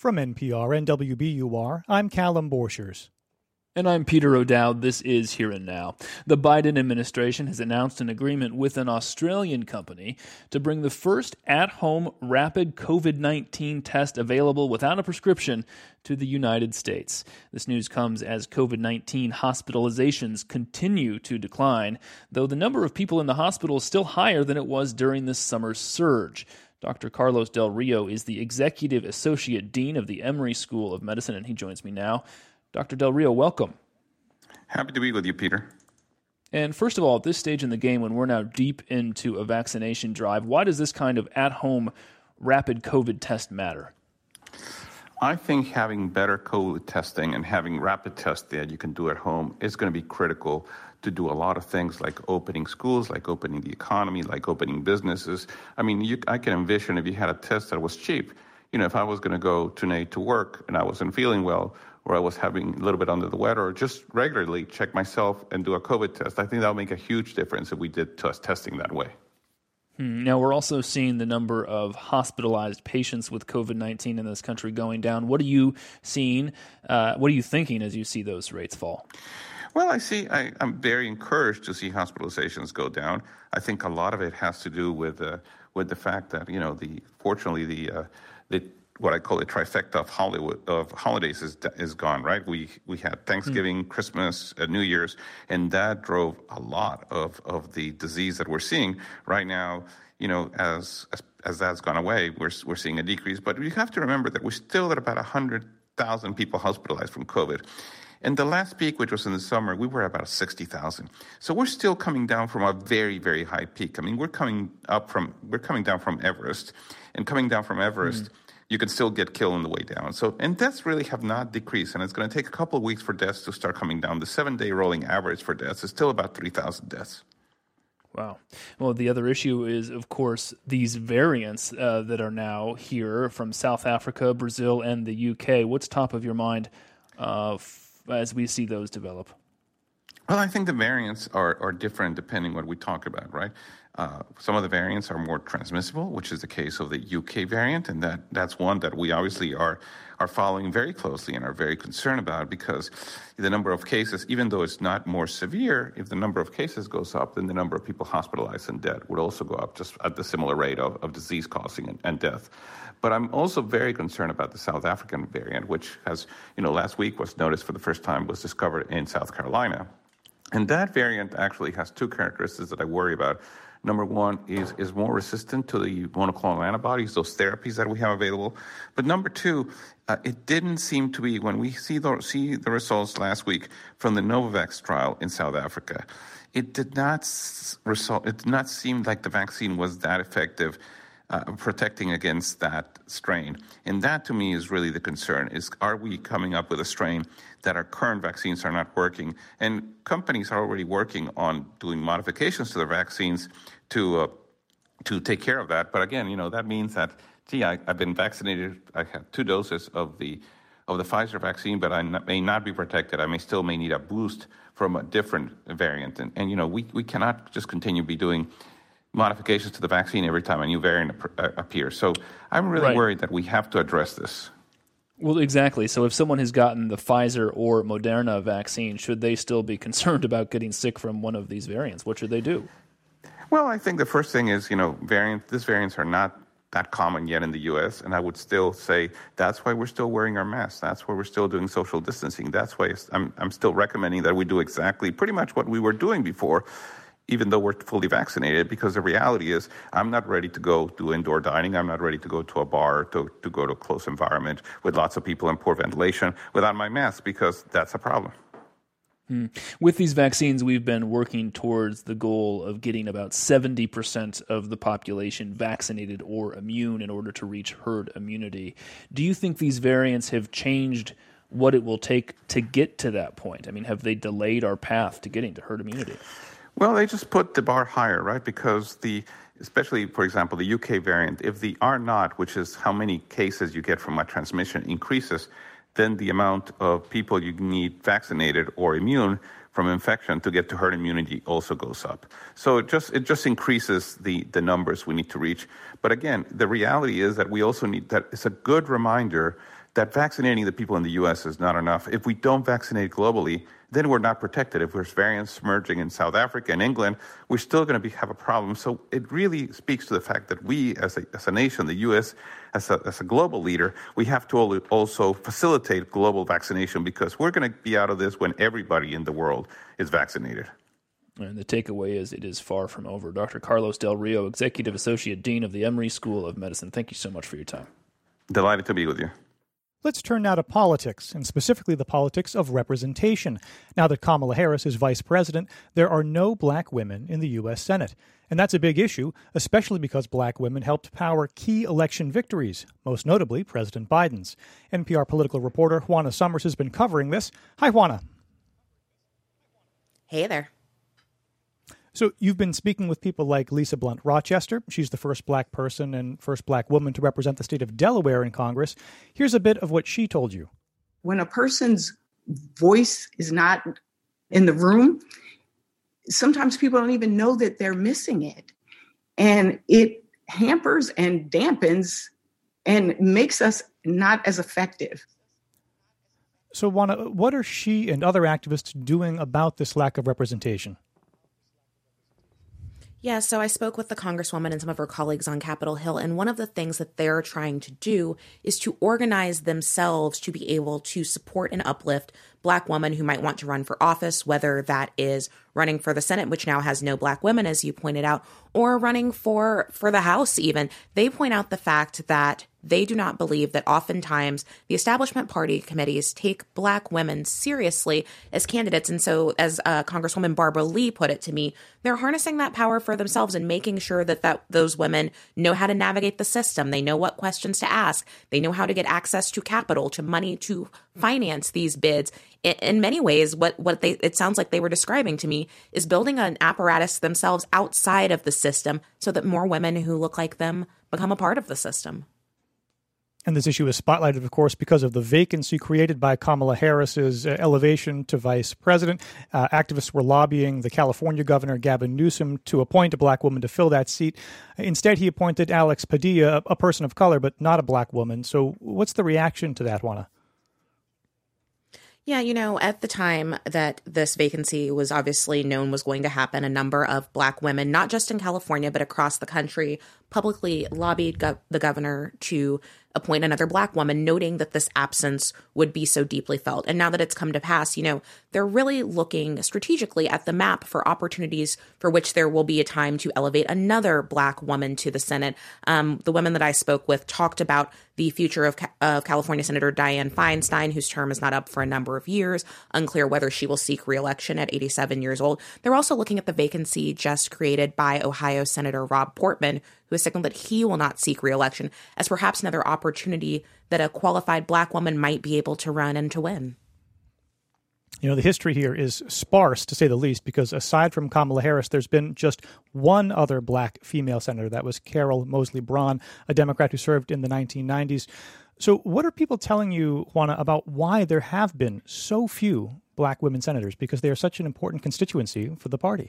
From NPR and WBUR, I'm Callum Borchers. And I'm Peter O'Dowd. This is Here and Now. The Biden administration has announced an agreement with an Australian company to bring the first at-home rapid COVID-19 test available without a prescription to the United States. This news comes as COVID-19 hospitalizations continue to decline, though the number of people in the hospital is still higher than it was during the summer surge. Dr. Carlos Del Rio is the Executive Associate Dean of the Emory School of Medicine, and he joins me now. Dr. Del Rio, welcome. Happy to be with you, Peter. And first of all, at this stage in the game, when we're now deep into a vaccination drive, why does this kind of at-home rapid COVID test matter? I think having better COVID testing and having rapid tests that you can do at home is going to be critical to do a lot of things like opening schools, like opening the economy, like opening businesses. I mean, I can envision if you had a test that was cheap, if I was going to go tonight to work and I wasn't feeling well, or I was having a little bit under the weather, or just regularly check myself and do a COVID test, I think that would make a huge difference if we did testing that way. Now, we're also seeing the number of hospitalized patients with COVID-19 in this country going down. What are you seeing? What are you thinking as you see those rates fall? Well, I'm very encouraged to see hospitalizations go down. I think a lot of it has to do with the fact that, fortunately, the what I call the trifecta of holidays is gone, right? We had Thanksgiving, Christmas, New Year's, and that drove a lot of the disease that we're seeing right now. As that's gone away, we're seeing a decrease. But you have to remember that we're still at about 100,000 people hospitalized from COVID. And the last peak, which was in the summer, we were at about 60,000. So we're still coming down from a very, very high peak. I mean, we're coming down from Everest, and coming down from Everest. You can still get killed on the way down. And deaths really have not decreased, and it's going to take a couple of weeks for deaths to start coming down. The 7-day rolling average for deaths is still about 3,000 deaths. Wow. Well, the other issue is, of course, these variants that are now here from South Africa, Brazil, and the UK. What's top of your mind as we see those develop? Well, I think the variants are different depending what we talk about, right? Some of the variants are more transmissible, which is the case of the UK variant, and that's one that we obviously are following very closely and are very concerned about, because the number of cases, even though it's not more severe, if the number of cases goes up, then the number of people hospitalized and dead would also go up, just at the similar rate of disease causing and death. But I'm also very concerned about the South African variant, which has, last week was noticed for the first time, was discovered in South Carolina. And that variant actually has two characteristics that I worry about. Number one is more resistant to the monoclonal antibodies, those therapies that we have available. But number two, it didn't seem to be, when we see the results last week from the Novavax trial in South Africa, it did not seem like the vaccine was that effective protecting against that strain. And that, to me, is really the concern, is are we coming up with a strain that our current vaccines are not working? And companies are already working on doing modifications to their vaccines to take care of that. But again, that means that, I've been vaccinated. I have 2 doses of the Pfizer vaccine, but I may not be protected. I may need a boost from a different variant. And we cannot just continue to be doing modifications to the vaccine every time a new variant appears. So I'm really worried that we have to address this. Well, exactly. So if someone has gotten the Pfizer or Moderna vaccine, should they still be concerned about getting sick from one of these variants? What should they do? Well, I think the first thing is, these variants are not that common yet in the U.S., and I would still say that's why we're still wearing our masks. That's why we're still doing social distancing. That's why I'm still recommending that we do exactly pretty much what we were doing before, even though we're fully vaccinated, because the reality is I'm not ready to go do indoor dining. I'm not ready to go to a bar, to go to a close environment with lots of people and poor ventilation without my mask, because that's a problem. With these vaccines, we've been working towards the goal of getting about 70% of the population vaccinated or immune in order to reach herd immunity. Do you think these variants have changed what it will take to get to that point? I mean, have they delayed our path to getting to herd immunity? Well, they just put the bar higher, right? Because especially, for example, the UK variant, if the R0, which is how many cases you get from a transmission, increases, then the amount of people you need vaccinated or immune from infection to get to herd immunity also goes up. So it just increases the numbers we need to reach. But again, the reality is that we also need that. It's a good reminder that vaccinating the people in the U.S. is not enough. If we don't vaccinate globally, then we're not protected. If there's variants emerging in South Africa and England, we're still going to have a problem. So it really speaks to the fact that we, as a nation, the U.S., as a global leader, we have to also facilitate global vaccination, because we're going to be out of this when everybody in the world is vaccinated. And the takeaway is it is far from over. Dr. Carlos Del Rio, Executive Associate Dean of the Emory School of Medicine, thank you so much for your time. Delighted to be with you. Let's turn now to politics, and specifically the politics of representation. Now that Kamala Harris is vice president, there are no black women in the U.S. Senate. And that's a big issue, especially because black women helped power key election victories, most notably President Biden's. NPR political reporter Juana Summers has been covering this. Hi, Juana. Hey there. So you've been speaking with people like Lisa Blunt Rochester. She's the first black person and first black woman to represent the state of Delaware in Congress. Here's a bit of what she told you. When a person's voice is not in the room, sometimes people don't even know that they're missing it. And it hampers and dampens and makes us not as effective. So, Juana, what are she and other activists doing about this lack of representation? Yeah, so I spoke with the Congresswoman and some of her colleagues on Capitol Hill, and one of the things that they're trying to do is to organize themselves to be able to support and uplift black women who might want to run for office, whether that is running for the Senate, which now has no black women, as you pointed out, or running for the House even. They point out the fact that they do not believe that oftentimes the establishment party committees take black women seriously as candidates. And so, as Congresswoman Barbara Lee put it to me, they're harnessing that power for themselves and making sure that those women know how to navigate the system. They know what questions to ask. They know how to get access to capital, to money to finance these bids. In many ways, it sounds like they were describing to me is building an apparatus themselves outside of the system so that more women who look like them become a part of the system. And this issue is spotlighted, of course, because of the vacancy created by Kamala Harris's elevation to vice president. Activists were lobbying the California governor, Gavin Newsom, to appoint a black woman to fill that seat. Instead, he appointed Alex Padilla, a person of color, but not a black woman. So what's the reaction to that, Juana? Yeah, at the time that this vacancy was obviously known was going to happen, a number of black women, not just in California, but across the country, publicly lobbied the governor to appoint another black woman, noting that this absence would be so deeply felt. And now that it's come to pass, they're really looking strategically at the map for opportunities for which there will be a time to elevate another black woman to the Senate. The women that I spoke with talked about the future of California Senator Dianne Feinstein, whose term is not up for a number of years, unclear whether she will seek re-election at 87 years old. They're also looking at the vacancy just created by Ohio Senator Rob Portman, who has signaled that he will not seek re-election, as perhaps another opportunity that a qualified black woman might be able to run and to win. The history here is sparse, to say the least, because aside from Kamala Harris, there's been just one other black female senator. That was Carol Moseley Braun, a Democrat who served in the 1990s. So what are people telling you, Juana, about why there have been so few black women senators? Because they are such an important constituency for the party.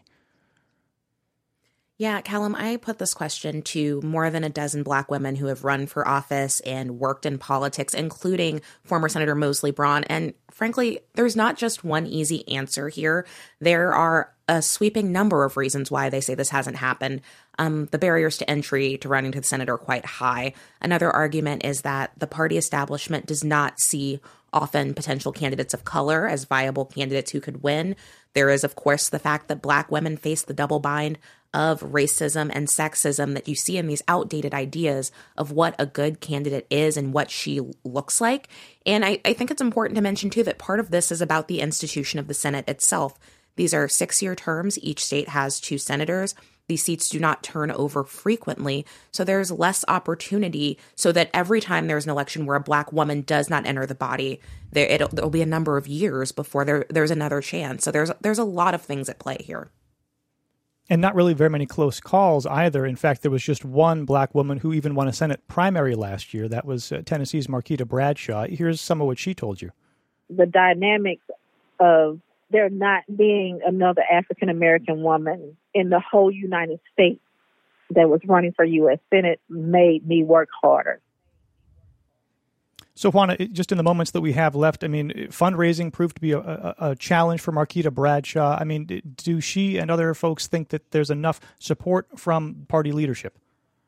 Yeah, Callum, I put this question to more than a dozen black women who have run for office and worked in politics, including former Senator Moseley Braun. And frankly, there's not just one easy answer here. There are a sweeping number of reasons why they say this hasn't happened. The barriers to entry to running to the Senate are quite high. Another argument is that the party establishment does not see often potential candidates of color as viable candidates who could win. There is, of course, the fact that black women face the double bind of racism and sexism that you see in these outdated ideas of what a good candidate is and what she looks like. And I think it's important to mention, too, that part of this is about the institution of the Senate itself. These are 6-year terms. Each state has 2 senators. These seats do not turn over frequently, so there's less opportunity so that every time there's an election where a black woman does not enter the body, there'll be a number of years before there's another chance. So there's a lot of things at play here. And not really very many close calls either. In fact, there was just one black woman who even won a Senate primary last year. That was Tennessee's Marquita Bradshaw. Here's some of what she told you. The dynamics of there not being another African-American woman in the whole United States that was running for U.S. Senate made me work harder. So, Juana, just in the moments that we have left, I mean, fundraising proved to be a challenge for Marquita Bradshaw. I mean, do she and other folks think that there's enough support from party leadership?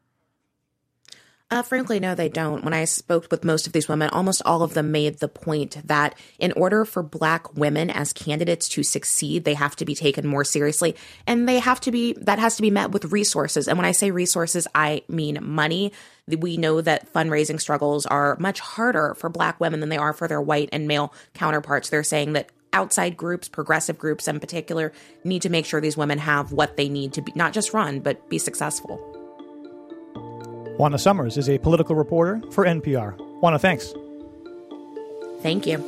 Frankly, no, they don't. When I spoke with most of these women, almost all of them made the point that in order for Black women as candidates to succeed, they have to be taken more seriously, and that has to be met with resources. And when I say resources, I mean money. We know that fundraising struggles are much harder for Black women than they are for their white and male counterparts. They're saying that outside groups, progressive groups in particular, need to make sure these women have what they need to be, not just run, but be successful. Juana Summers is a political reporter for NPR. Juana, thanks. Thank you.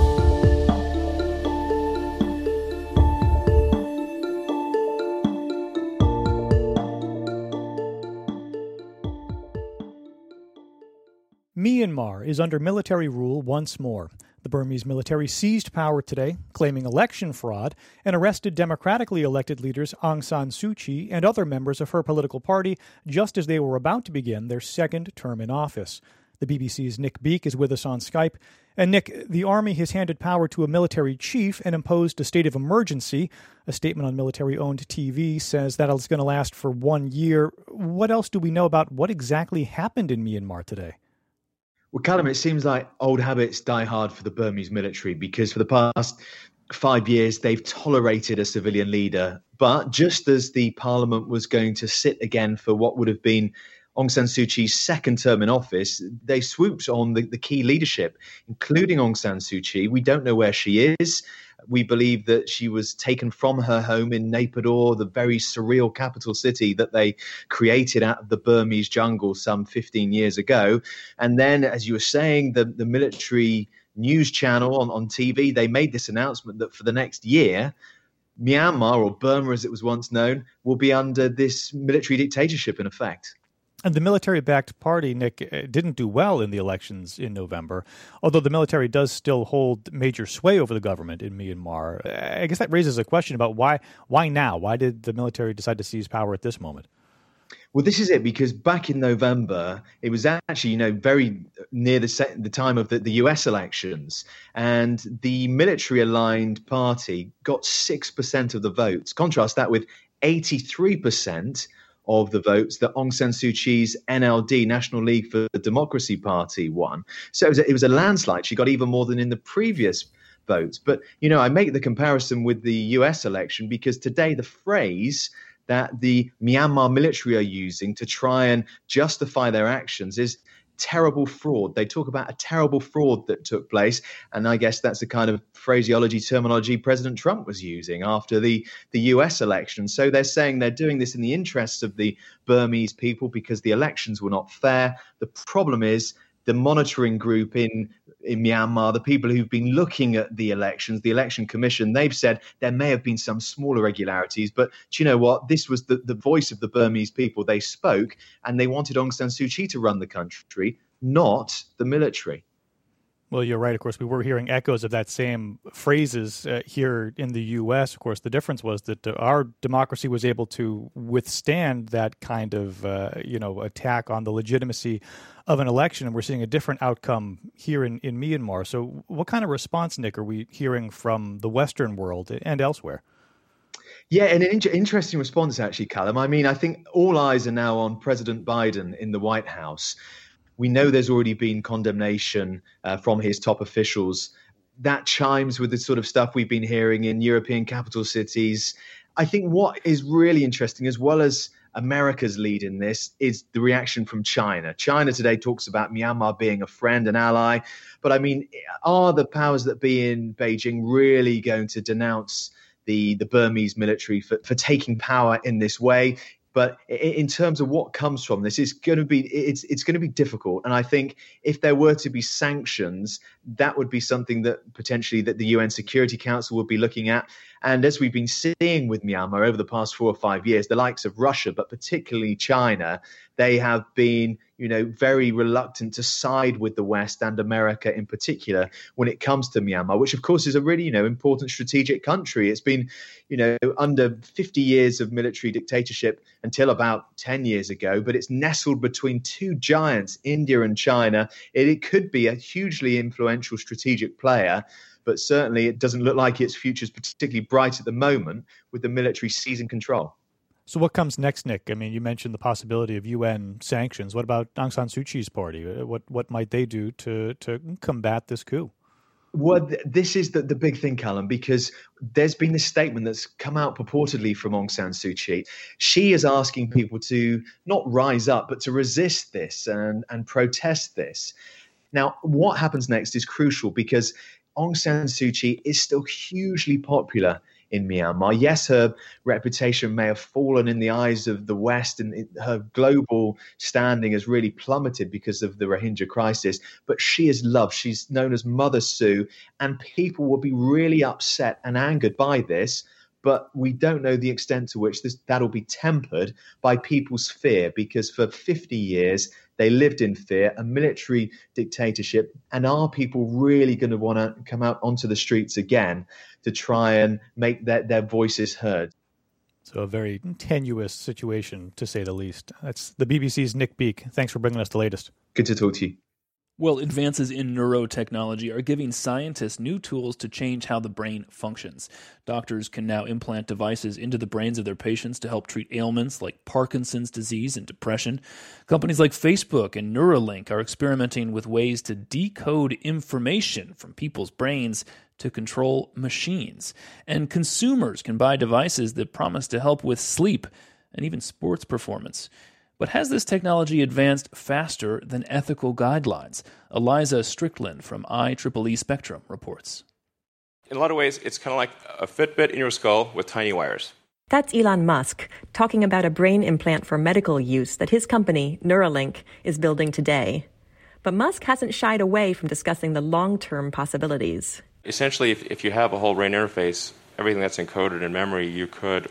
Myanmar is under military rule once more. The Burmese military seized power today, claiming election fraud, and arrested democratically elected leaders Aung San Suu Kyi and other members of her political party just as they were about to begin their second term in office. The BBC's Nick Beake is with us on Skype. And Nick, the army has handed power to a military chief and imposed a state of emergency. A statement on military-owned TV says that it's going to last for 1 year. What else do we know about what exactly happened in Myanmar today? Well, Callum, it seems like old habits die hard for the Burmese military because for the past 5 years, they've tolerated a civilian leader. But just as the parliament was going to sit again for what would have been Aung San Suu Kyi's second term in office, they swooped on the key leadership, including Aung San Suu Kyi. We don't know where she is. We believe that she was taken from her home in Naypyidaw, the very surreal capital city that they created out of the Burmese jungle some 15 years ago. And then, as you were saying, the military news channel on TV, they made this announcement that for the next year, Myanmar, or Burma as it was once known, will be under this military dictatorship in effect. And the military-backed party, Nick, didn't do well in the elections in November, although the military does still hold major sway over the government in Myanmar. I guess that raises a question about why now? Why did the military decide to seize power at this moment? Well, this is it, because back in November, it was actually, very near the time of the US elections, and the military-aligned party got 6% of the votes. Contrast that with 83% of the votes that Aung San Suu Kyi's NLD, National League for Democracy Party, won. So it was a landslide. She got even more than in the previous votes. But, I make the comparison with the US election because today the phrase that the Myanmar military are using to try and justify their actions is terrible fraud. They talk about a terrible fraud that took place. And I guess that's the kind of phraseology, terminology President Trump was using after the US election. So they're saying they're doing this in the interests of the Burmese people because the elections were not fair. The problem is the monitoring group in Myanmar, the people who've been looking at the elections, the election commission, they've said there may have been some smaller irregularities. But do you know what? This was the voice of the Burmese people. They spoke and they wanted Aung San Suu Kyi to run the country, not the military. Well, you're right. Of course, we were hearing echoes of that same phrases here in the U.S. Of course, the difference was that our democracy was able to withstand that kind of, attack on the legitimacy of an election. And we're seeing a different outcome here in Myanmar. So what kind of response, Nick, are we hearing from the Western world and elsewhere? Yeah, and an interesting response, actually, Callum. I mean, I think all eyes are now on President Biden in the White House. We know there's already been condemnation from his top officials. That chimes with the sort of stuff we've been hearing in European capital cities. I think what is really interesting, as well as America's lead in this, is the reaction from China. China today talks about Myanmar being a friend and ally. But I mean, are the powers that be in Beijing really going to denounce the Burmese military for taking power in this way? But in terms of what comes from this, it's going to be difficult. And I think if there were to be sanctions, that would be something that potentially that the UN Security Council would be looking at. And as we've been seeing with Myanmar over the past 4 or 5 years, the likes of Russia, but particularly China, they have been, very reluctant to side with the West and America in particular when it comes to Myanmar, which of course is a really, important strategic country. It's been, under 50 years of military dictatorship until about 10 years ago, but it's nestled between two giants, India and China. It could be a hugely influential strategic player, but certainly it doesn't look like its future is particularly bright at the moment with the military seizing control. So what comes next, Nick? I mean, you mentioned the possibility of UN sanctions. What about Aung San Suu Kyi's party? What might they do to combat this coup? Well, this is the big thing, Callum, because there's been this statement that's come out purportedly from Aung San Suu Kyi. She is asking people to not rise up, but to resist this and protest this. Now, what happens next is crucial because Aung San Suu Kyi is still hugely popular in Myanmar. Yes, her reputation may have fallen in the eyes of the West and her global standing has really plummeted because of the Rohingya crisis, but she is loved. She's known as Mother Sue, and people will be really upset and angered by this, but we don't know the extent to which that'll be tempered by people's fear, because for 50 years they lived in fear, a military dictatorship, and are people really going to want to come out onto the streets again to try and make their voices heard? So a very tenuous situation, to say the least. That's the BBC's Nick Beake. Thanks for bringing us the latest. Good to talk to you. Well, advances in neurotechnology are giving scientists new tools to change how the brain functions. Doctors can now implant devices into the brains of their patients to help treat ailments like Parkinson's disease and depression. Companies like Facebook and Neuralink are experimenting with ways to decode information from people's brains to control machines. And consumers can buy devices that promise to help with sleep and even sports performance. But has this technology advanced faster than ethical guidelines? Eliza Strickland from IEEE Spectrum reports. In a lot of ways, it's kind of like a Fitbit in your skull with tiny wires. That's Elon Musk talking about a brain implant for medical use that his company, Neuralink, is building today. But Musk hasn't shied away from discussing the long-term possibilities. Essentially, if you have a whole brain interface, everything that's encoded in memory, you could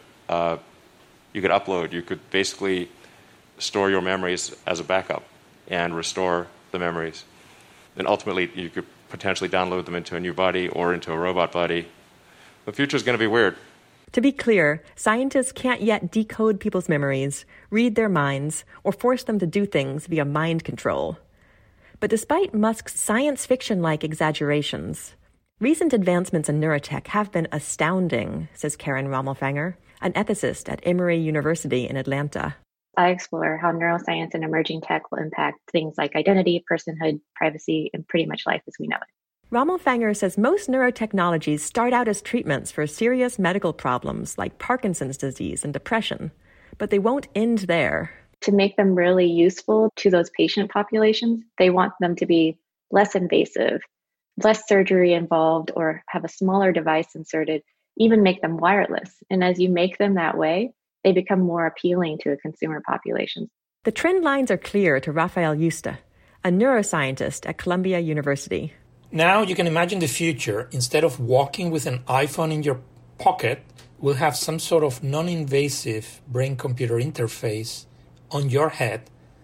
upload. You could basically store your memories as a backup and restore the memories. And ultimately, you could potentially download them into a new body or into a robot body. The future is going to be weird. To be clear, scientists can't yet decode people's memories, read their minds, or force them to do things via mind control. But despite Musk's science fiction-like exaggerations, recent advancements in neurotech have been astounding, says Karen Rommelfanger, an ethicist at Emory University in Atlanta. I explore how neuroscience and emerging tech will impact things like identity, personhood, privacy, and pretty much life as we know it. Rommelfanger says most neurotechnologies start out as treatments for serious medical problems like Parkinson's disease and depression, but they won't end there. To make them really useful to those patient populations, they want them to be less invasive, less surgery involved, or have a smaller device inserted, even make them wireless. And as you make them that way, they become more appealing to a consumer population. The trend lines are clear to Rafael Yusta, a neuroscientist at Columbia University. Now you can imagine the future. Instead of walking with an iPhone in your pocket, we'll have some sort of non-invasive brain-computer interface on your head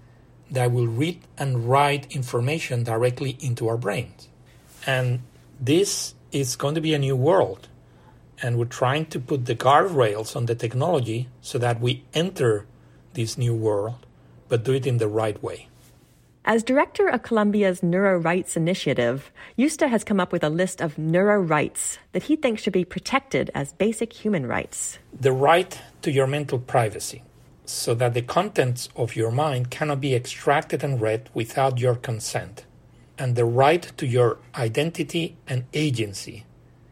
that will read and write information directly into our brains. And this is going to be a new world. And we're trying to put the guardrails on the technology so that we enter this new world, but do it in the right way. As director of Columbia's Neuro Rights Initiative, Yusta has come up with a list of neuro rights that he thinks should be protected as basic human rights. The right to your mental privacy, so that the contents of your mind cannot be extracted and read without your consent. And the right to your identity and agency,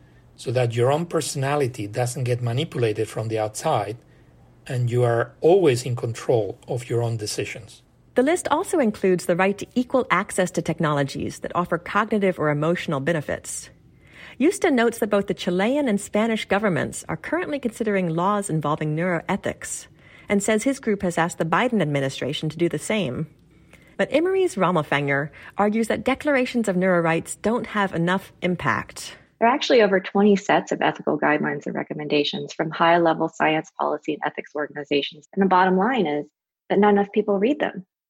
so that your own personality doesn't get manipulated from the outside and you are always in control of your own decisions. The list also includes the right to equal access to technologies that offer cognitive or emotional benefits. Yusta notes that both the Chilean and Spanish governments are currently considering laws involving neuroethics and says his group has asked the Biden administration to do the same. But Emory's Rommelfanger argues that declarations of neuro rights don't have enough impact. There are actually over 20 sets of ethical guidelines and recommendations from high-level science, policy, and ethics organizations. And the bottom line is that not enough people read them.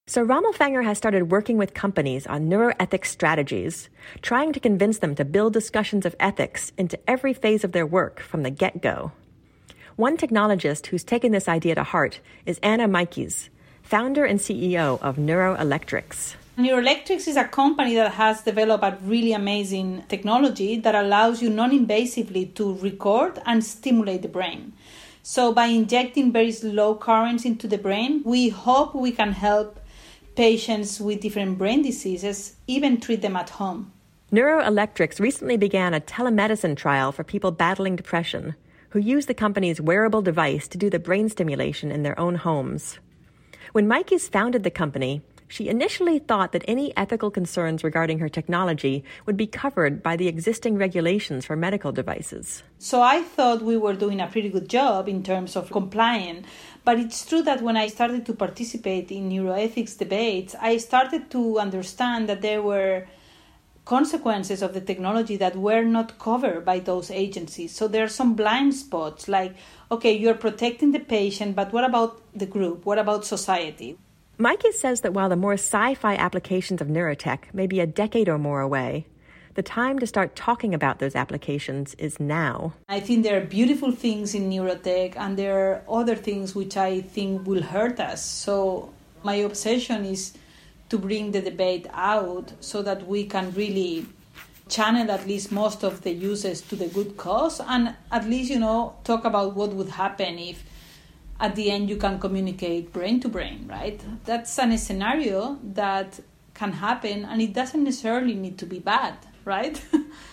So Ramelfanger has started working with companies on neuroethics strategies, trying to convince them to build discussions of ethics into every phase of their work from the get-go. One technologist who's taken this idea to heart is Anna Meikes, founder and CEO of Neuroelectrics. Neuroelectrics is a company that has developed a really amazing technology that allows you non-invasively to record and stimulate the brain. So by injecting very slow currents into the brain, we hope we can help patients with different brain diseases, even treat them at home. Neuroelectrics recently began a telemedicine trial for people battling depression who use the company's wearable device to do the brain stimulation in their own homes. When Meikes founded the company, she initially thought that any ethical concerns regarding her technology would be covered by the existing regulations for medical devices. So I thought we were doing a pretty good job in terms of complying. But it's true that when I started to participate in neuroethics debates, I started to understand that there were consequences of the technology that were not covered by those agencies. So there are some blind spots like, okay, you're protecting the patient, but what about the group? What about society? Meikes says that while the more sci-fi applications of neurotech may be a decade or more away, the time to start talking about those applications is now. I think there are beautiful things in neurotech, and there are other things which I think will hurt us. So my obsession is to bring the debate out so that we can really channel at least most of the uses to the good cause, and at least, talk about what would happen if at the end you can communicate brain to brain, right? That's a scenario that can happen, and it doesn't necessarily need to be bad, right?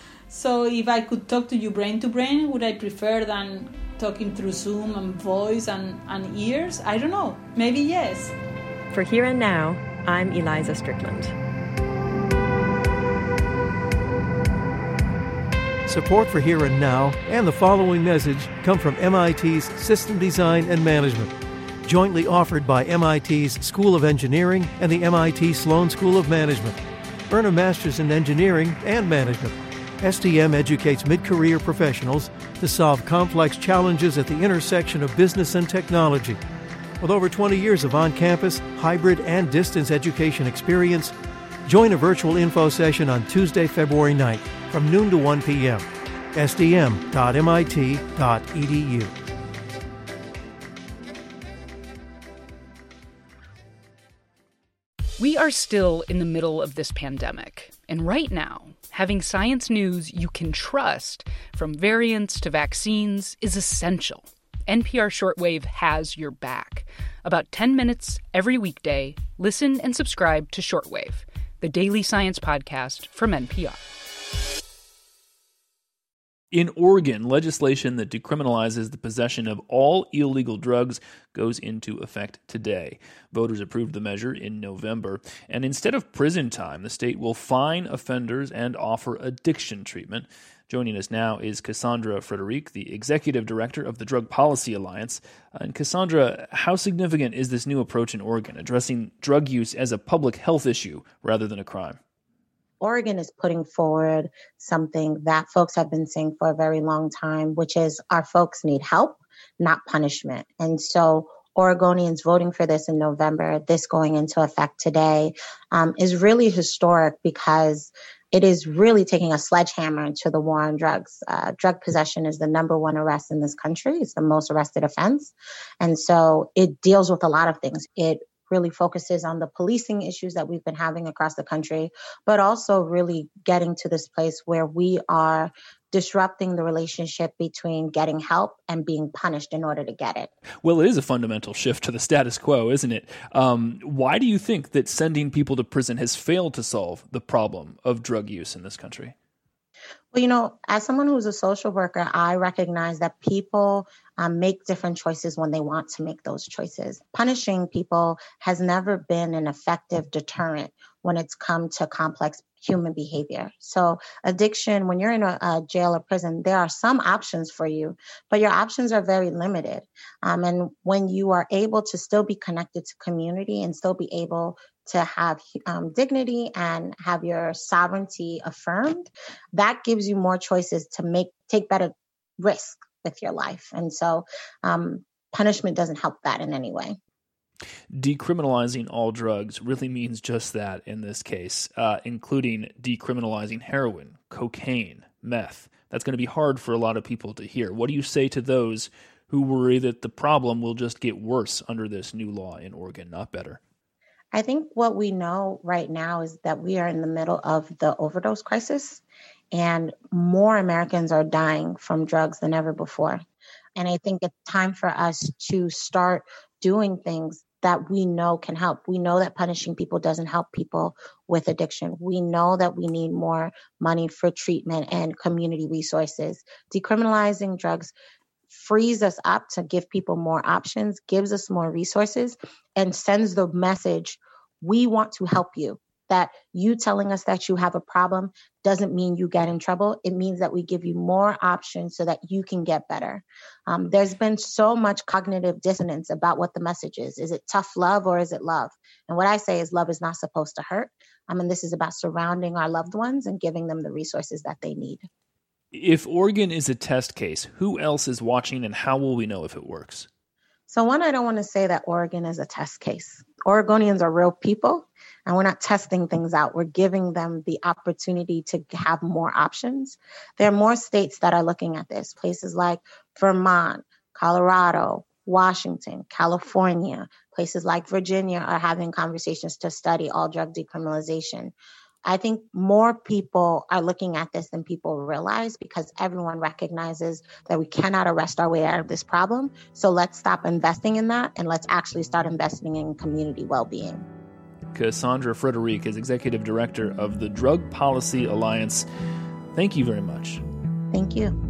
So if I could talk to you brain to brain, would I prefer than talking through Zoom and voice and ears? I don't know. Maybe yes. For Here and Now, I'm Eliza Strickland. Support for Here and Now and the following message come from MIT's System Design and Management, jointly offered by MIT's School of Engineering and the MIT Sloan School of Management. Earn a master's in engineering and management. STM educates mid-career professionals to solve complex challenges at the intersection of business and technology. With over 20 years of on-campus, hybrid, and distance education experience, join a virtual info session on Tuesday, February 9th from noon to 1 p.m. sdm.mit.edu. We are still in the middle of this pandemic. And right now, having science news you can trust, from variants to vaccines, is essential. NPR Shortwave has your back. About 10 minutes every weekday, listen and subscribe to Shortwave, the daily science podcast from NPR. In Oregon, legislation that decriminalizes the possession of all illegal drugs goes into effect today. Voters approved the measure in November, and instead of prison time, the state will fine offenders and offer addiction treatment. Joining us now is Cassandra Frederic, the executive director of the Drug Policy Alliance. And Cassandra, how significant is this new approach in Oregon, addressing drug use as a public health issue rather than a crime? Oregon is putting forward something that folks have been saying for a very long time, which is our folks need help, not punishment. And so Oregonians voting for this in November, this going into effect today, is really historic because it is really taking a sledgehammer to the war on drugs. Drug possession is the number one arrest in this country. It's the most arrested offense. And so it deals with a lot of things. It really focuses on the policing issues that we've been having across the country, but also really getting to this place where we are disrupting the relationship between getting help and being punished in order to get it. Well, it is a fundamental shift to the status quo, isn't it? Why do you think that sending people to prison has failed to solve the problem of drug use in this country? Well, as someone who's a social worker, I recognize that people make different choices when they want to make those choices. Punishing people has never been an effective deterrent when it's come to complex human behavior. So addiction, when you're in a jail or prison, there are some options for you, but your options are very limited. And when you are able to still be connected to community and still be able to have dignity and have your sovereignty affirmed, that gives you more choices to take better risk with your life. And so punishment doesn't help that in any way. Decriminalizing all drugs really means just that in this case, including decriminalizing heroin, cocaine, meth. That's going to be hard for a lot of people to hear. What do you say to those who worry that the problem will just get worse under this new law in Oregon, not better? I think what we know right now is that we are in the middle of the overdose crisis, and more Americans are dying from drugs than ever before. And I think it's time for us to start doing things that we know can help. We know that punishing people doesn't help people with addiction. We know that we need more money for treatment and community resources. Decriminalizing drugs frees us up to give people more options, gives us more resources, and sends the message, we want to help you. That you telling us that you have a problem doesn't mean you get in trouble. It means that we give you more options so that you can get better. There's been so much cognitive dissonance about what the message is. Is it tough love or is it love? And what I say is love is not supposed to hurt. This is about surrounding our loved ones and giving them the resources that they need. If Oregon is a test case, who else is watching and how will we know if it works? So one, I don't want to say that Oregon is a test case. Oregonians are real people, and we're not testing things out. We're giving them the opportunity to have more options. There are more states that are looking at this, places like Vermont, Colorado, Washington, California, places like Virginia are having conversations to study all drug decriminalization. I think more people are looking at this than people realize because everyone recognizes that we cannot arrest our way out of this problem. So let's stop investing in that and let's actually start investing in community well-being. Cassandra Frederique is Executive Director of the Drug Policy Alliance. Thank you very much. Thank you.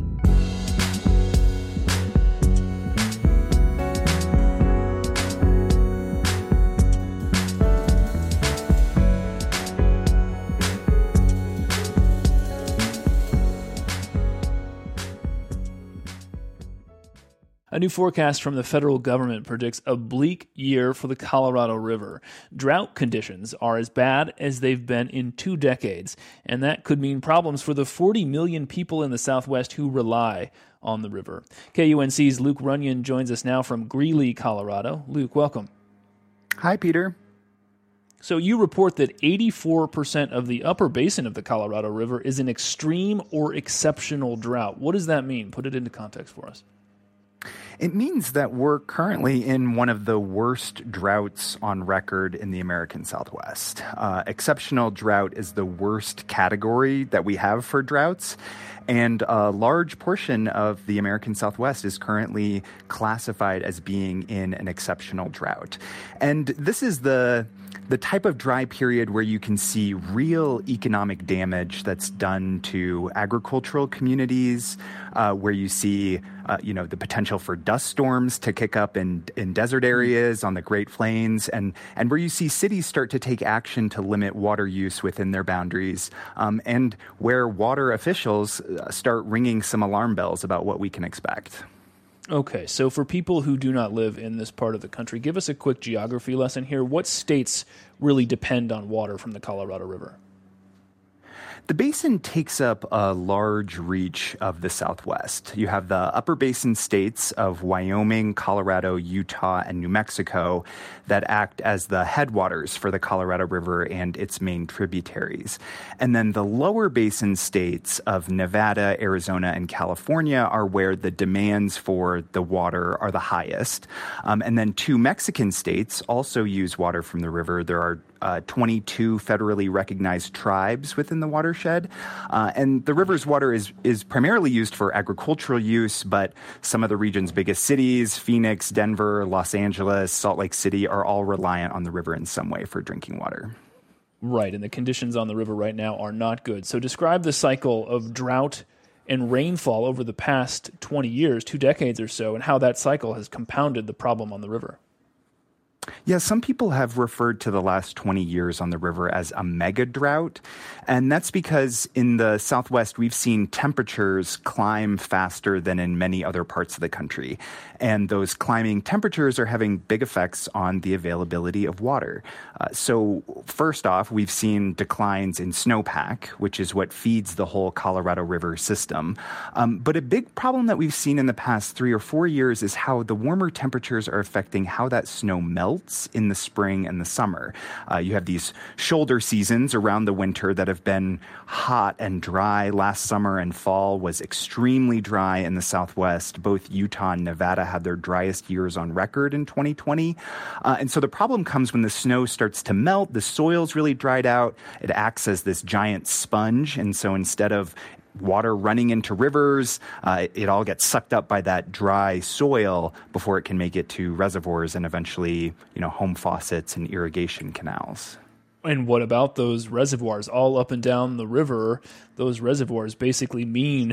A new forecast from the federal government predicts a bleak year for the Colorado River. Drought conditions are as bad as they've been in 2 decades, and that could mean problems for the 40 million people in the Southwest who rely on the river. KUNC's Luke Runyon joins us now from Greeley, Colorado. Luke, welcome. Hi, Peter. So you report that 84% of the upper basin of the Colorado River is in extreme or exceptional drought. What does that mean? Put it into context for us. It means that we're currently in one of the worst droughts on record in the American Southwest. Exceptional drought is the worst category that we have for droughts, and a large portion of the American Southwest is currently classified as being in an exceptional drought. And this is the type of dry period where you can see real economic damage that's done to agricultural communities, where you see, the potential for dust storms to kick up in desert areas on the Great Plains, and where you see cities start to take action to limit water use within their boundaries, and where water officials start ringing some alarm bells about what we can expect. Okay, so for people who do not live in this part of the country, give us a quick geography lesson here. What states really depend on water from the Colorado River? The basin takes up a large reach of the Southwest. You have the upper basin states of Wyoming, Colorado, Utah, and New Mexico that act as the headwaters for the Colorado River and its main tributaries. And then the lower basin states of Nevada, Arizona, and California are where the demands for the water are the highest. And then 2 Mexican states also use water from the river. There are 22 federally recognized tribes within the watershed. And the river's water is primarily used for agricultural use, but some of the region's biggest cities, Phoenix, Denver, Los Angeles, Salt Lake City, are all reliant on the river in some way for drinking water. Right, and the conditions on the river right now are not good. So describe the cycle of drought and rainfall over the past 20 years, 2 decades or so, and how that cycle has compounded the problem on the river. Yeah, some people have referred to the last 20 years on the river as a mega drought. And that's because in the Southwest, we've seen temperatures climb faster than in many other parts of the country. And those climbing temperatures are having big effects on the availability of water. So first off, we've seen declines in snowpack, which is what feeds the whole Colorado River system. But a big problem that we've seen in the past 3 or 4 years is how the warmer temperatures are affecting how that snow melts melts in the spring and the summer. You have these shoulder seasons around the winter that have been hot and dry. Last summer and fall was extremely dry in the Southwest. Both Utah and Nevada had their driest years on record in 2020. And so the problem comes when the snow starts to melt, the soil's really dried out, it acts as this giant sponge. And so instead of water running into rivers, it all gets sucked up by that dry soil before it can make it to reservoirs and eventually, home faucets and irrigation canals. And what about those reservoirs all up and down the river? Those reservoirs basically mean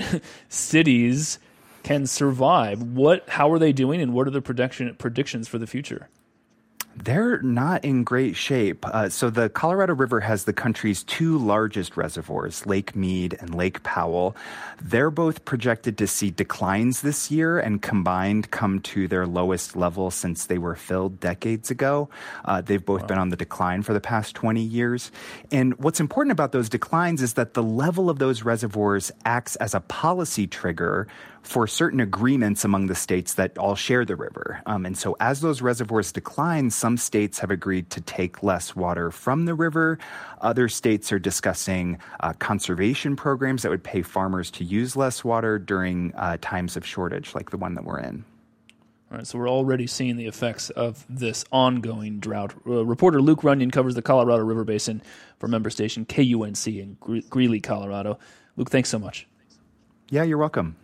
cities can survive. How are they doing, and what are the predictions for the future? They're not in great shape. So the Colorado River has the country's two largest reservoirs, Lake Mead and Lake Powell. They're both projected to see declines this year and combined come to their lowest level since they were filled decades ago. They've both been on the decline for the past 20 years. And what's important about those declines is that the level of those reservoirs acts as a policy trigger for certain agreements among the states that all share the river. And so as those reservoirs decline, some states have agreed to take less water from the river. Other states are discussing conservation programs that would pay farmers to use less water during times of shortage, like the one that we're in. All right, so we're already seeing the effects of this ongoing drought. Reporter Luke Runyon covers the Colorado River Basin for member station KUNC in Greeley, Colorado. Luke, thanks so much. Yeah, you're welcome.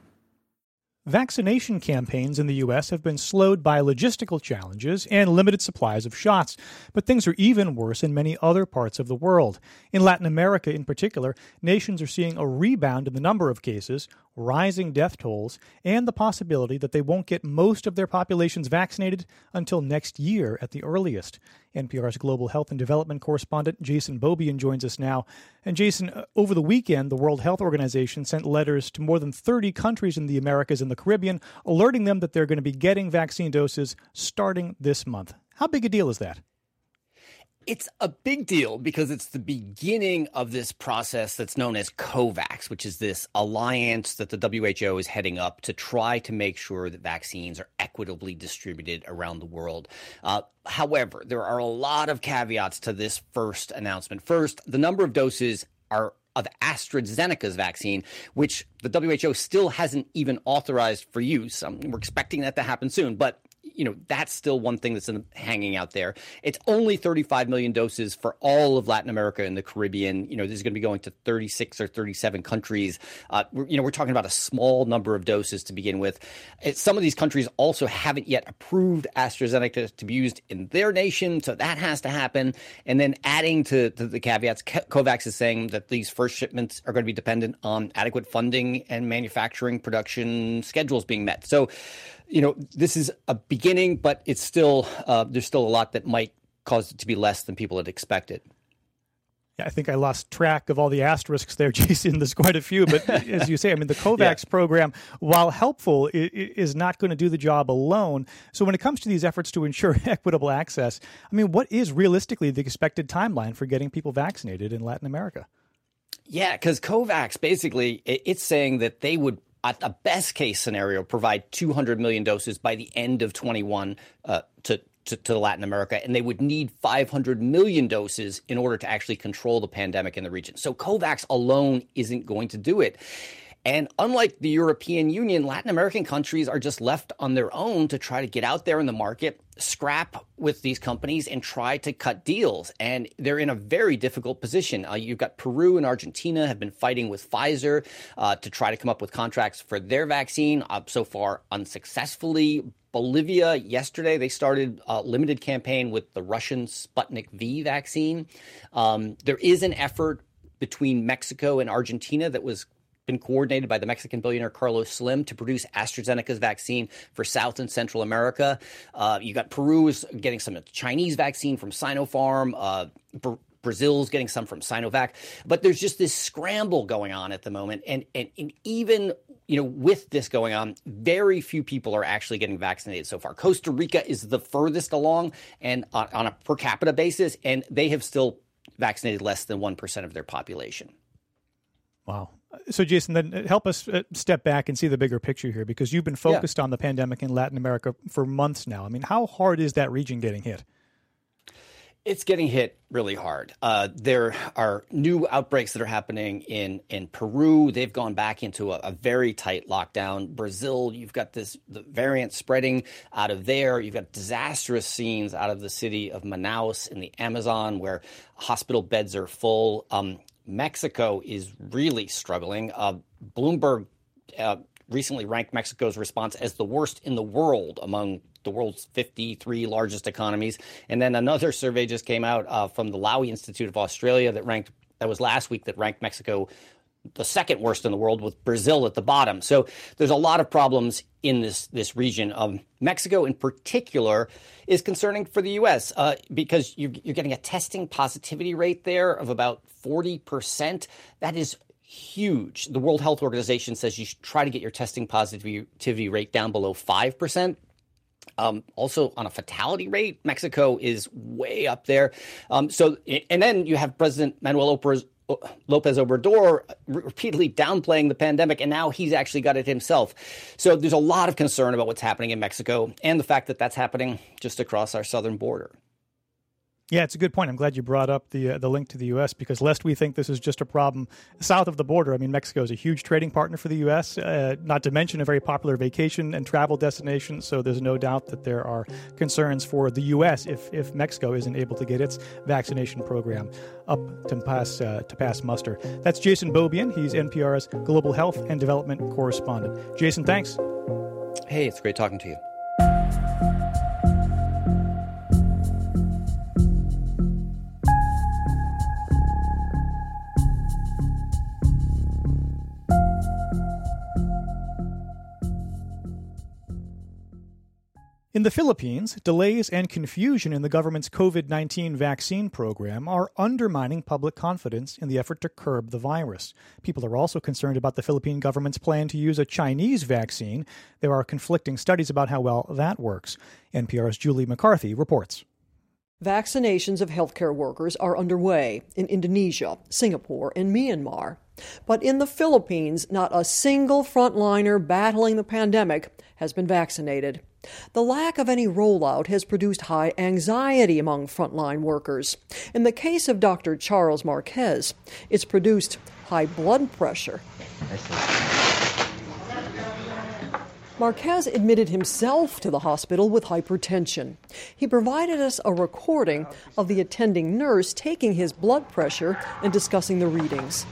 Vaccination campaigns in the U.S. have been slowed by logistical challenges and limited supplies of shots, but things are even worse in many other parts of the world. In Latin America in particular, nations are seeing a rebound in the number of cases, rising death tolls, and the possibility that they won't get most of their populations vaccinated until next year at the earliest. NPR's global health and development correspondent Jason Beaubien joins us now. And Jason, over the weekend, the World Health Organization sent letters to more than 30 countries in the Americas and the Caribbean, alerting them that they're going to be getting vaccine doses starting this month. How big a deal is that? It's a big deal because it's the beginning of this process that's known as COVAX, which is this alliance that the WHO is heading up to try to make sure that vaccines are equitably distributed around the world. However, there are a lot of caveats to this first announcement. First, the number of doses are of AstraZeneca's vaccine, which the WHO still hasn't even authorized for use. We're expecting that to happen soon, but that's still one thing that's hanging out there. It's only 35 million doses for all of Latin America and the Caribbean. This is going to be going to 36 or 37 countries. We're talking about a small number of doses to begin with. Some of these countries also haven't yet approved AstraZeneca to be used in their nation, so that has to happen. And then adding to the caveats, COVAX is saying that these first shipments are going to be dependent on adequate funding and manufacturing production schedules being met. So this is a beginning, but it's still there's still a lot that might cause it to be less than people had expected. Yeah, I think I lost track of all the asterisks there, Jason. There's quite a few, but as you say, the COVAX program, while helpful, is not going to do the job alone. So when it comes to these efforts to ensure equitable access, what is realistically the expected timeline for getting people vaccinated in Latin America? Yeah, because COVAX, basically, it's saying that they would, at the best case scenario, provide 200 million doses by the end of 21 to Latin America, and they would need 500 million doses in order to actually control the pandemic in the region. So COVAX alone isn't going to do it. And unlike the European Union, Latin American countries are just left on their own to try to get out there in the market, scrap with these companies, and try to cut deals. And they're in a very difficult position. You've got Peru and Argentina have been fighting with Pfizer to try to come up with contracts for their vaccine, so far unsuccessfully. Bolivia, yesterday, they started a limited campaign with the Russian Sputnik V vaccine. There is an effort between Mexico and Argentina that was been coordinated by the Mexican billionaire Carlos Slim to produce AstraZeneca's vaccine for South and Central America. You got Peru is getting some Chinese vaccine from Sinopharm. Brazil's getting some from Sinovac. But there's just this scramble going on at the moment. And even with this going on, very few people are actually getting vaccinated so far. Costa Rica is the furthest along and on a per capita basis, and they have still vaccinated less than 1% of their population. Wow. So, Jason, then help us step back and see the bigger picture here, because you've been focused on the pandemic in Latin America for months now. How hard is that region getting hit? It's getting hit really hard. There are new outbreaks that are happening in Peru. They've gone back into a very tight lockdown. Brazil, you've got the variant spreading out of there. You've got disastrous scenes out of the city of Manaus in the Amazon where hospital beds are full. Mexico is really struggling. Bloomberg recently ranked Mexico's response as the worst in the world among the world's 53 largest economies. And then another survey just came out from the Lowy Institute of Australia that was last week, that ranked Mexico the second worst in the world, with Brazil at the bottom. So there's a lot of problems in this region. Mexico in particular is concerning for the U.S. Because you're getting a testing positivity rate there of about 40%. That is huge. The World Health Organization says you should try to get your testing positivity rate down below 5%. Also, on a fatality rate, Mexico is way up there. And then you have President Manuel Lopez Obrador repeatedly downplaying the pandemic, and now he's actually got it himself. So there's a lot of concern about what's happening in Mexico and the fact that that's happening just across our southern border. Yeah, it's a good point. I'm glad you brought up the link to the U.S. because lest we think this is just a problem south of the border, I mean, Mexico is a huge trading partner for the U.S., not to mention a very popular vacation and travel destination. So there's no doubt that there are concerns for the U.S. if Mexico isn't able to get its vaccination program up to pass muster. That's Jason Beaubien. He's NPR's Global Health and Development Correspondent. Jason, thanks. Hey, it's great talking to you. In the Philippines, delays and confusion in the government's COVID-19 vaccine program are undermining public confidence in the effort to curb the virus. People are also concerned about the Philippine government's plan to use a Chinese vaccine. There are conflicting studies about how well that works. NPR's Julie McCarthy reports. Vaccinations of healthcare workers are underway in Indonesia, Singapore, and Myanmar. But in the Philippines, not a single frontliner battling the pandemic has been vaccinated. The lack of any rollout has produced high anxiety among frontline workers. In the case of Dr. Charles Marquez, it's produced high blood pressure. Marquez admitted himself to the hospital with hypertension. He provided us a recording of the attending nurse taking his blood pressure and discussing the readings.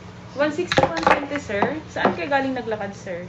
160-120, sir. Saan kayo galing naglakad, sir?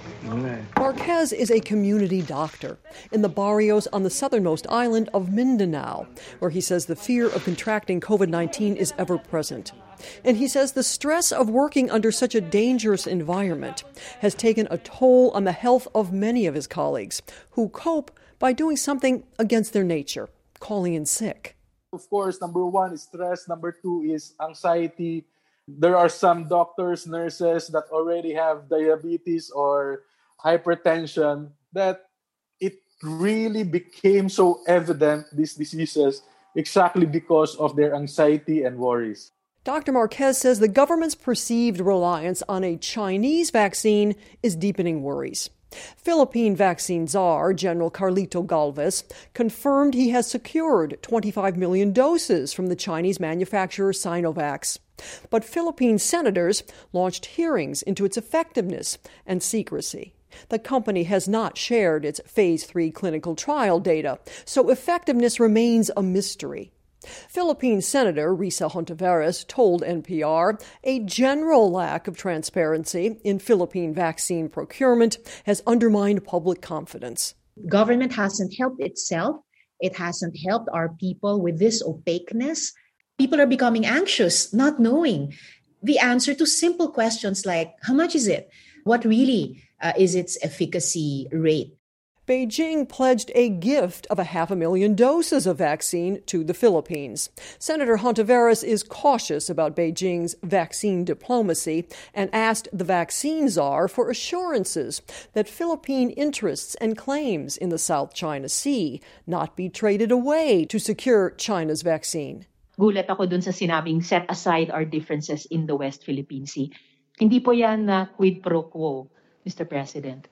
Marquez is a community doctor in the barrios on the southernmost island of Mindanao, where he says the fear of contracting COVID-19 is ever present. And he says the stress of working under such a dangerous environment has taken a toll on the health of many of his colleagues, who cope by doing something against their nature, calling in sick. Of course, number one is stress. Number two is anxiety. There are some doctors, nurses that already have diabetes or hypertension that it really became so evident, these diseases, exactly because of their anxiety and worries. Dr. Marquez says the government's perceived reliance on a Chinese vaccine is deepening worries. Philippine vaccine czar General Carlito Galvez confirmed he has secured 25 million doses from the Chinese manufacturer Sinovac. But Philippine senators launched hearings into its effectiveness and secrecy. The company has not shared its Phase 3 clinical trial data, so effectiveness remains a mystery. Philippine Senator Risa Hontiveros told NPR a general lack of transparency in Philippine vaccine procurement has undermined public confidence. Government hasn't helped itself. It hasn't helped our people with this opaqueness. People are becoming anxious, not knowing the answer to simple questions like, how much is it? What really is its efficacy rate? Beijing pledged a gift of 500,000 doses of vaccine to the Philippines. Senator Hontiveros is cautious about Beijing's vaccine diplomacy and asked the vaccine czar for assurances that Philippine interests and claims in the South China Sea not be traded away to secure China's vaccine. Gulat ako dun sa sinabing set aside our differences in the West Philippine Sea. Hindi po yan na quid pro quo, Mr. President.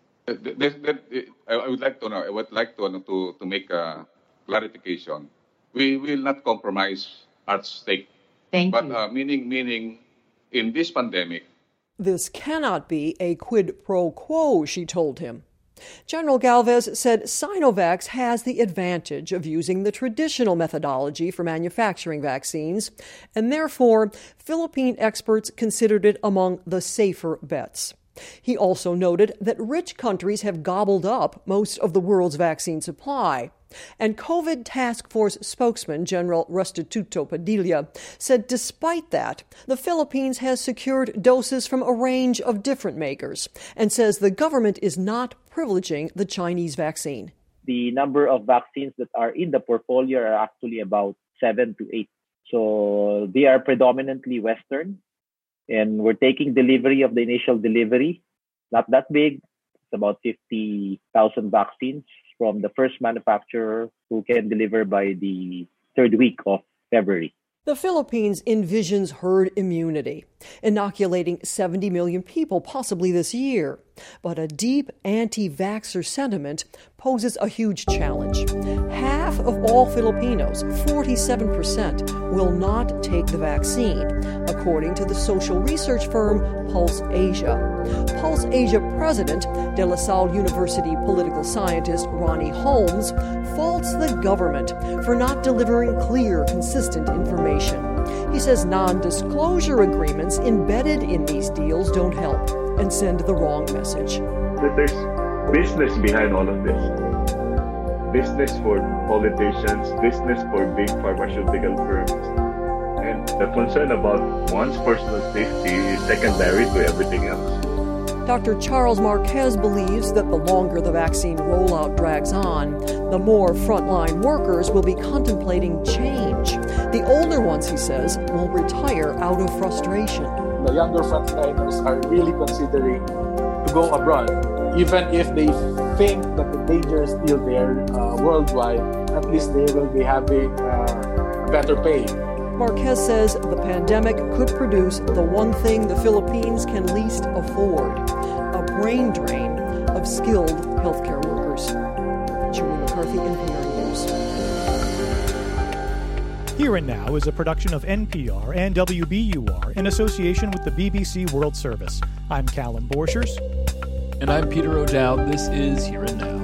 I would like to make a clarification. We will not compromise at stake. Thank but, you. Meaning, in this pandemic. This cannot be a quid pro quo, she told him. General Galvez said Sinovac has the advantage of using the traditional methodology for manufacturing vaccines, and therefore Philippine experts considered it among the safer bets. He also noted that rich countries have gobbled up most of the world's vaccine supply. And COVID task force spokesman General Restituto Padilla said despite that, the Philippines has secured doses from a range of different makers and says the government is not privileging the Chinese vaccine. The number of vaccines that are in the portfolio are actually about 7 to 8. So they are predominantly Western, and we're taking delivery of the initial delivery. Not that big. It's about 50,000 vaccines from the first manufacturer who can deliver by the third week of February. The Philippines envisions herd immunity, inoculating 70 million people possibly this year. But a deep anti-vaxxer sentiment poses a huge challenge. Half of all Filipinos, 47%, will not take the vaccine, according to the social research firm Pulse Asia. Pulse Asia president, De La Salle University political scientist Ronnie Holmes, faults the government for not delivering clear, consistent information. He says non-disclosure agreements embedded in these deals don't help and send the wrong message. There's business behind all of this. Business for politicians, business for big pharmaceutical firms. And the concern about one's personal safety is secondary to everything else. Dr. Charles Marquez believes that the longer the vaccine rollout drags on, the more frontline workers will be contemplating change. The older ones, he says, will retire out of frustration. The younger frontliners are really considering to go abroad, even if they think that the danger is still there worldwide. At least they will be having better pay. Marquez says the pandemic could produce the one thing the Philippines can least afford, a brain drain of skilled healthcare workers. Julie McCarthy, NPR News. Here and Now is a production of NPR and WBUR in association with the BBC World Service. I'm Callum Borchers. And I'm Peter O'Dowd. This is Here and Now.